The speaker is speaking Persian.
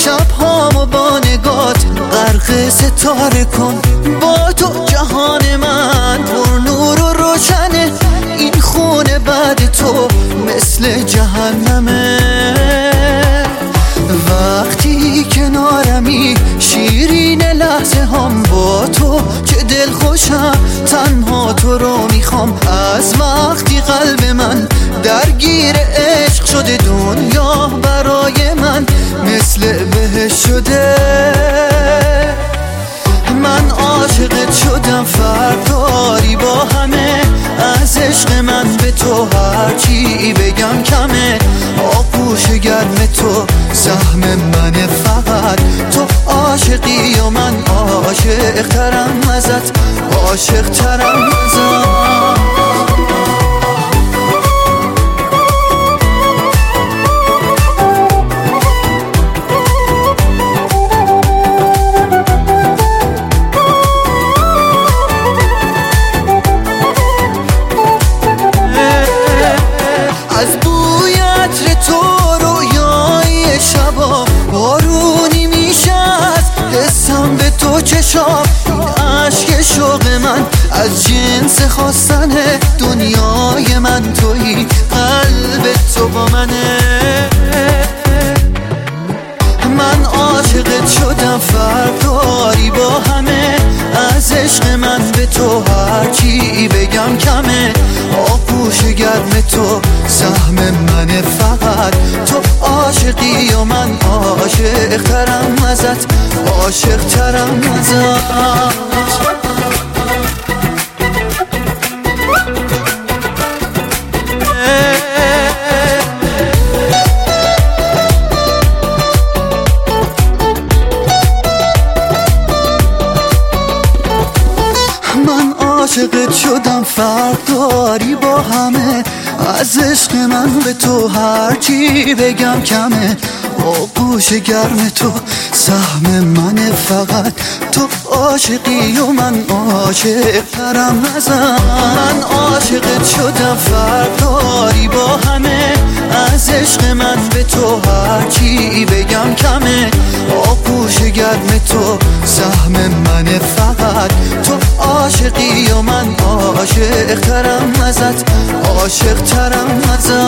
شبهامو با نگات غرق ستاره کن. با تو جهان من پر نور و روشنه، این خونه بعد تو مثل جهنمه. وقتی کنارمی شیرین لحظه هم با تو، چه دل خوشم تنها تو رو میخوام. از وقتی قلب من درگیر عشق شده، دنیا برای من مثل بهشت شده. من عاشقت شدم، فرداری با همه. از عشق من به تو هرچی بگم کمه. آغوش گرم تو سهم منه، فقط تو عاشقی و من عاشق ترم ازت، عاشق ترم ازت. از بوی عطر تو رویای شبا بارونی میشه، از حسم به تو چشام. این عشق شوق من از جنس خواستن دنیای من تویی، قلب تو با منه. من عاشقت شدم، فرداری با همه. از عشق من به تو هرچی بگم کمه. آغوش گرم تو سهم منه، فقط تو عاشقی و من عاشق ترم ازت، عاشق ترم ازت. عاشقت شدم، فرداری با همه. از عشق من به تو هرچی بگم کمه. آغوش گرم تو سهم منه، فقط تو عاشقی و من عاشق ترم ازت. من عاشقت شدم، فرداری با همه. از عشق من به تو هرچی بگم کمه. آغوش گرم تو سهم منه، فقط تو عاشقی و من عاشق ترم ازت، عاشق ترم ازت.